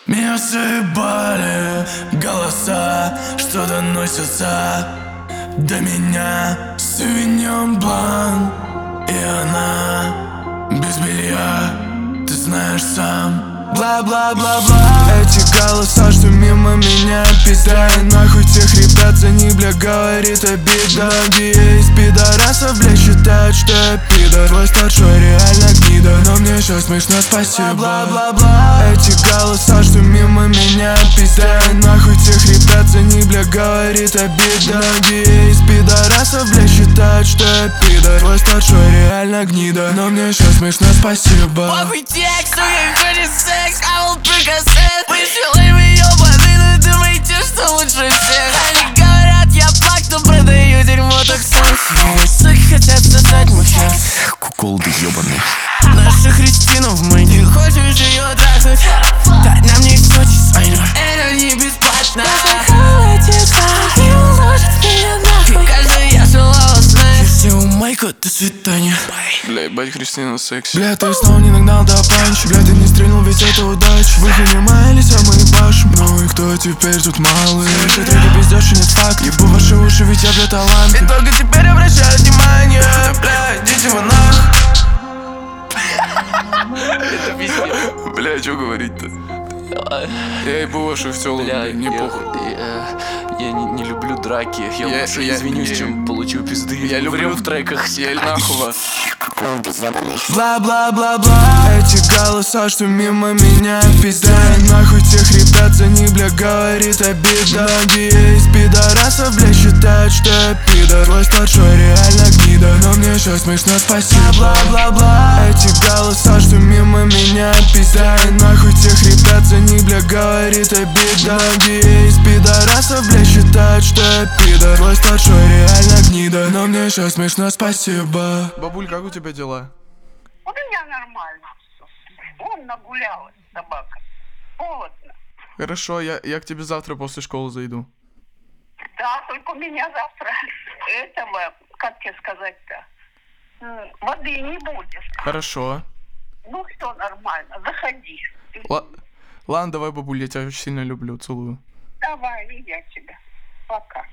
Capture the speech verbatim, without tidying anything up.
Меня заебали голоса, что доносятся до меня. Сувеньон блан, и она без белья, ты знаешь сам. Бла-бла-бла-бла. Эти голоса, что мимо меня пиздай нахуй тех ребят, за них, бля, говорит обидно. Многие из пидорасов, бля, считают, что я пидор. Твой старшой реально гнида, но мне сейчас смешно, спасибо. Бла-бла-бла. Эти голоса, что мимо меня пиздай нахуй тех ребят, за них, бля, говорит обидно. Многие из пидорасов, бля, считают, что я пидор. Твой старшой реально гнида, но мне сейчас смешно, спасибо. Похуй тексту, я хочу секс, I will прикасать. Вы шилами ёбаны, но думаете, что лучше всех. Они говорят, я факт, но продаю дерьмо так сам. Суки хотят сосать мужчин. Куколды ёбаные. Наша Христина в мэне, хочешь ее трахнуть? Да нам не все дизайнер, это не бесплатно. Не уложит меня нахуй, каждая желала знать. Все у Майка, до свидания. Бля, ебать, Христина секси. Бля, ты снова не нагнал до панчи. Бля, ты не стрельнул, ведь это удача. Выхлени мои лица, мы башим. Ну и кто теперь тут малый? Слышит треки пиздёшь и нет факт. Ебу ваши уши, ведь я, бля, талант. И только теперь обращаю внимание. Бля, идите вы нах. Это пиздец. Бля, что говорить-то? Я ебу вашу в целом, Бля, не я, похуй. я, я не, не люблю драки. Я, Я- лучше я- извинюсь, я- чем получу пизды. Я люблю Врем в треках. Я нахуй вас. Бла-бла-бла-бла. Эти голоса, что мимо меня пиздай нахуй тех ребят, за них, бля, говорит обидно. Многие из пидорасов, бля, считают, что я пидор. Твой старшой реально гнида, но мне сейчас смешно, спасибо. Бла-бла-бла. Эти голоса, что мимо меня пиздай нахуй тех ребят, за них, бля, говорит обидно. Многие из пидорасов, бля, считают, что я пидор. Твой старшой реально гнида, но мне сейчас смешно, спасибо. Бабуль, как у тебя дела? У меня нормально все. Вон нагулялась собака. Холодно. Хорошо, я, я к тебе завтра после школы зайду. Да, только у меня завтра этого, как тебе сказать-то, м, воды не будет. Хорошо. Ну все нормально, заходи. Ла- Ладно, давай, бабуль, я тебя очень сильно люблю, целую. Давай, и я тебя. Пока.